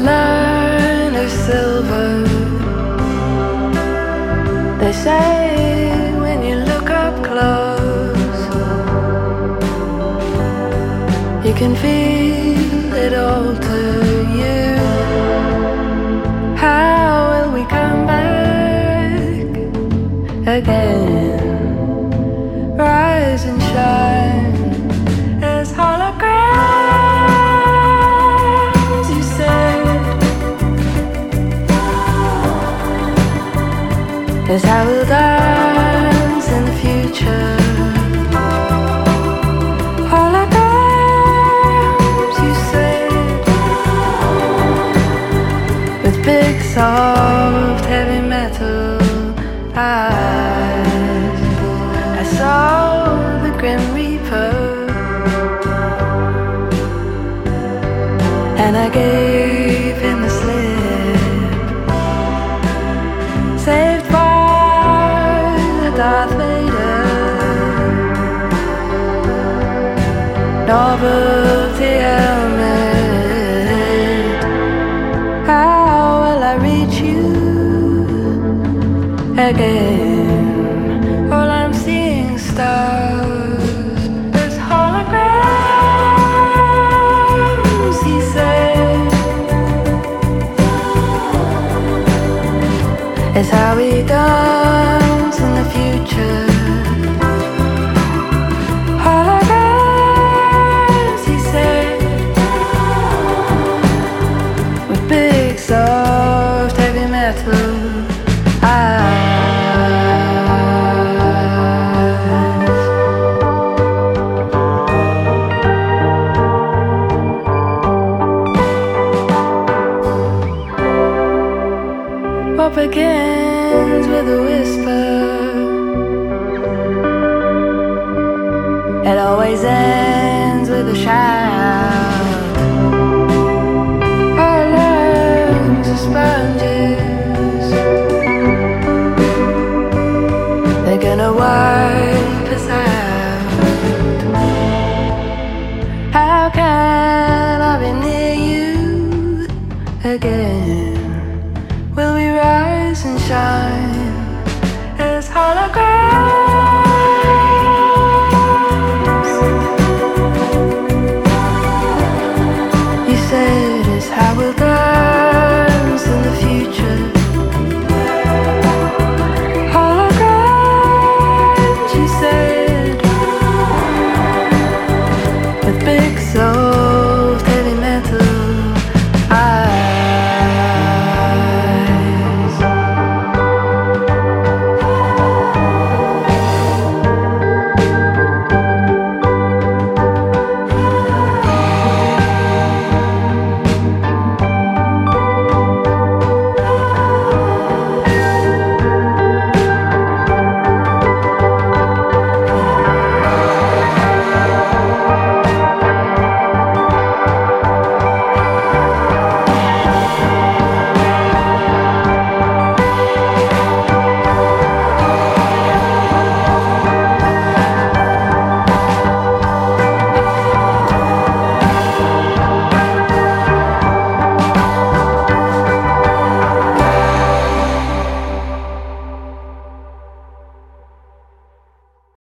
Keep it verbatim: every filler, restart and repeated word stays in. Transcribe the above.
line of silver. They say when you look up close, you can feel it alter you. How will we come back again? Rise and shine as holograms, you said. That's how we'll dance in the future. Holograms, you said. With big, soft, heavy metal eyes, I saw the Grim Reaper, and I gave him the slip, saved by the Darth Vader novelty helmet. How will I reach you again? All I'm seeing stars as holograms, he said. It's how we dance in the future. Holograms, he said. With big, soft, heavy metal eyes. What begins with a whisper, it always ends with a shout.